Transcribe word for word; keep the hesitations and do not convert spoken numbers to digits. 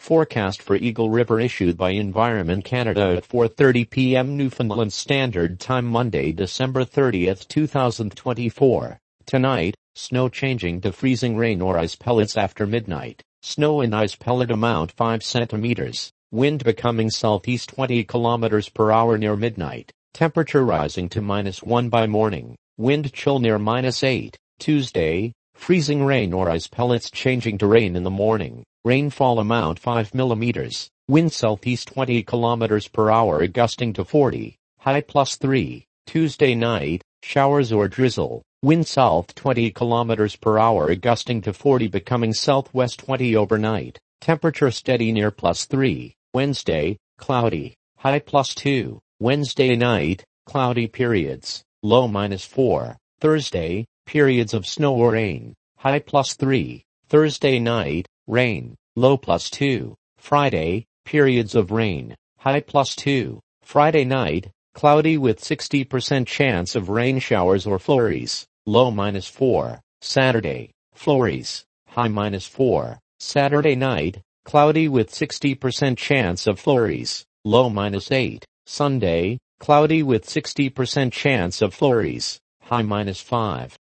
Forecast for Eagle River issued by Environment Canada at four thirty p m Newfoundland Standard Time Monday, December thirtieth, two thousand twenty-four. Tonight, snow changing to freezing rain or ice pellets after midnight. Snow and ice pellet amount five centimeters. Wind becoming southeast twenty kilometers per hour near midnight. Temperature rising to minus one by morning. Wind chill near minus eight. Tuesday, freezing rain or ice pellets changing to rain in the morning. Rainfall amount five millimeters. Wind southeast twenty kilometers per hour gusting to forty. High plus three. Tuesday night, showers or drizzle. Wind south twenty kilometers per hour gusting to forty becoming southwest twenty overnight. Temperature steady near plus three. Wednesday, cloudy. High plus two. Wednesday night, cloudy periods. Low minus four. Thursday, periods of snow or rain. High plus three. Thursday night, rain. Low plus two. Friday, periods of rain. High plus two. Friday night, cloudy with sixty percent chance of rain showers or flurries. Low minus four. Saturday, flurries. High minus four. Saturday night, cloudy with sixty percent chance of flurries. Low minus eight. Sunday, cloudy with sixty percent chance of flurries. High minus five.